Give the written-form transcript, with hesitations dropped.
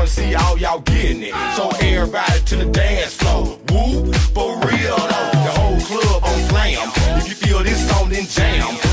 see all y'all getting it. So everybody to the dance floor. Woo, for real though. The whole club on slam. If you feel this song, then jam.